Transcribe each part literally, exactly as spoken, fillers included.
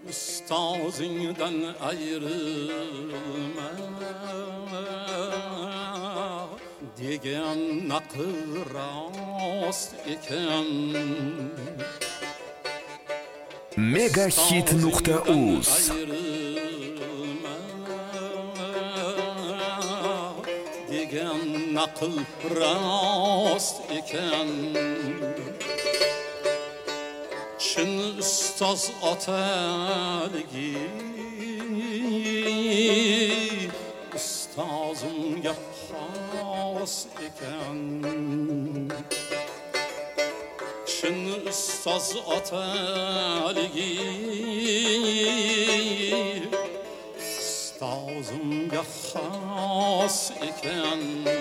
Ustazından ayrılma degan naql rost ekan. megahit nuqta uz degan naql rost ekan. Chin ustoz otaligi ustozimga xos ekan. Chin ustoz otaligi ustozimga xos ekan.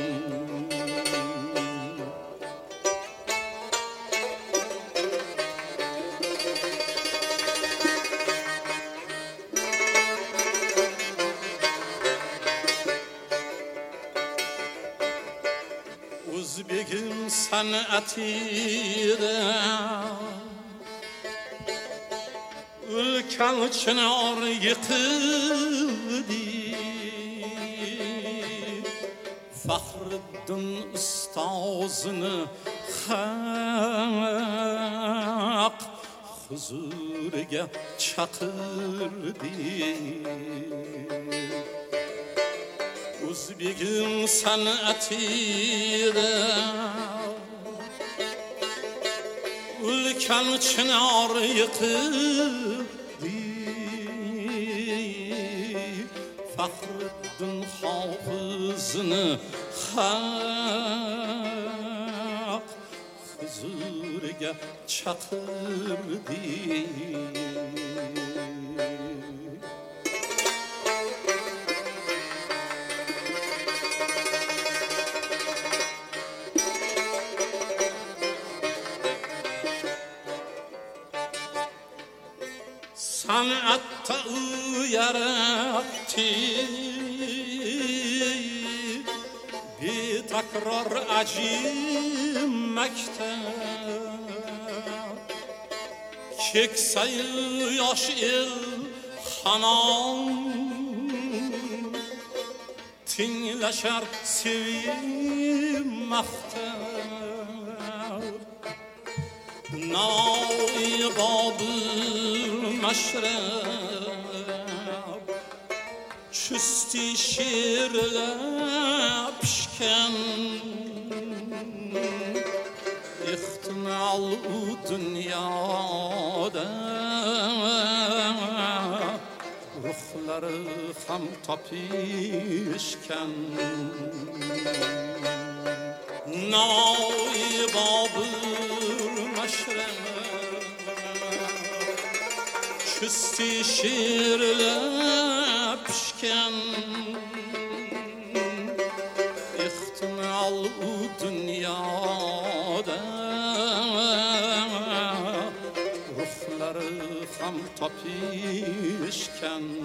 O'zbegim san'atida ulkan chinor yiqildi. Faxriddin ustozini haq huzuriga chaqirdi. O'zbegim san'atida ulkan chinor yiqildi. Faxriddin hofizini haq huzuriga chaqirdi. San'atda u yaratdi betakror ajib maktab. Keksayu yosh el hanon tinglashar sevib maqtab. Navoiy Bobil mashrab chusti she'rlar pishgan. Ehtimol u dunyoda ruhlari ham topishgan. Navoiy Bobil mashrab chusti she'rlar pishgan. Ehtimol u dunyoda ruhlari ham topishgan.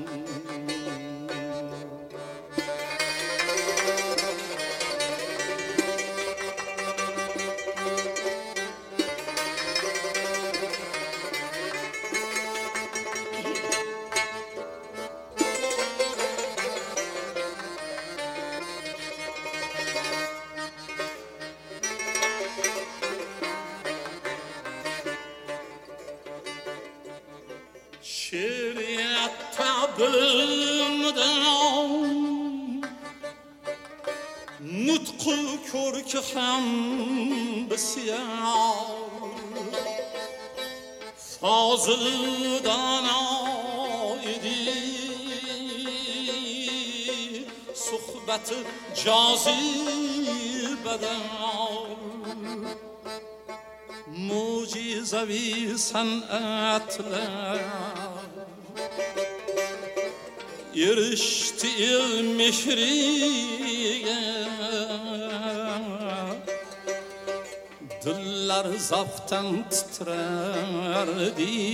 Şeriatta bilimdan nutqu ko'rki ham bisyor. Fozil dono edi suhbati jozibador. Mo'jizaviy san'atlar erishdi el mehriga. Dillar zavqdan titrardi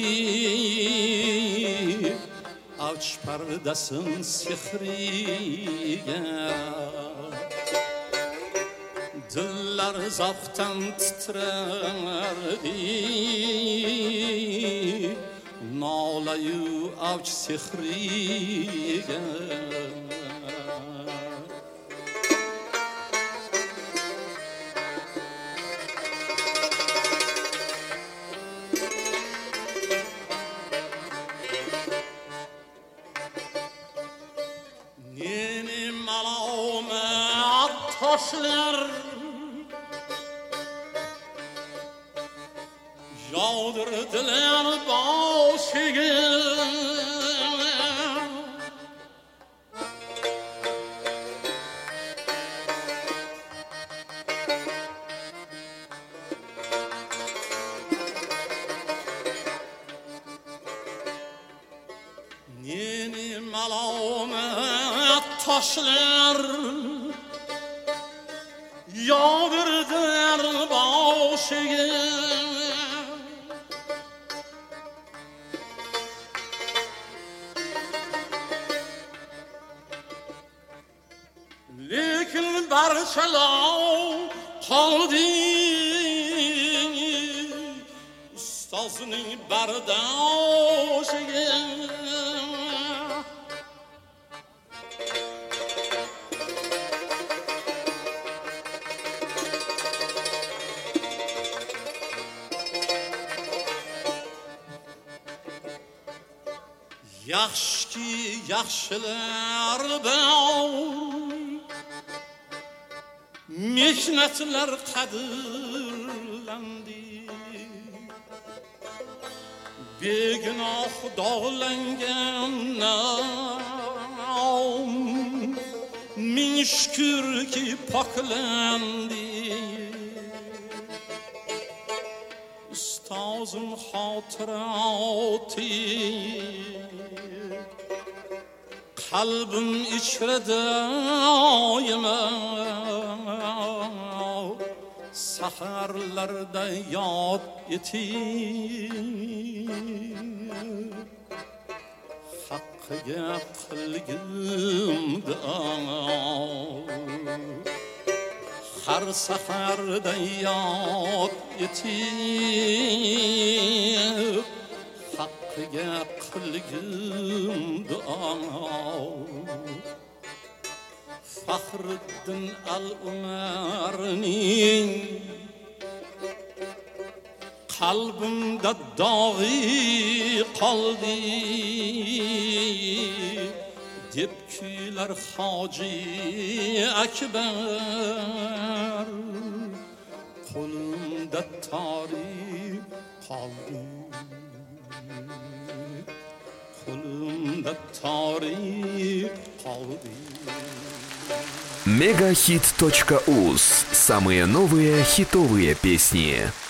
avj pardasin sehriga. Dillar zavqdan titrardi nola Sallayı avç sihriye Nini malaume taşlar Yağdırdılar başıma Nini malaume taşlar Yağdırdılar başıma Lekin barchalar qoldi ustozning bardoshiga Yaxshiki yaxshilar bilan mehnatlar qadrlandi begunoh dog'langan nom ming shukrki poklandi ustozim xotirati qalbim ichra doimo saharlarda yod eting haqqiga qilgim duo har saharda yod eting haqqiga qilgim duo Faxriddin al-Umarning qalbimda dog'i qoldi deb kuylar Hoji Akbar qo'limda tarix qoldi qo'limda tarix qoldi Мегахит точка уз. Самые новые хитовые песни.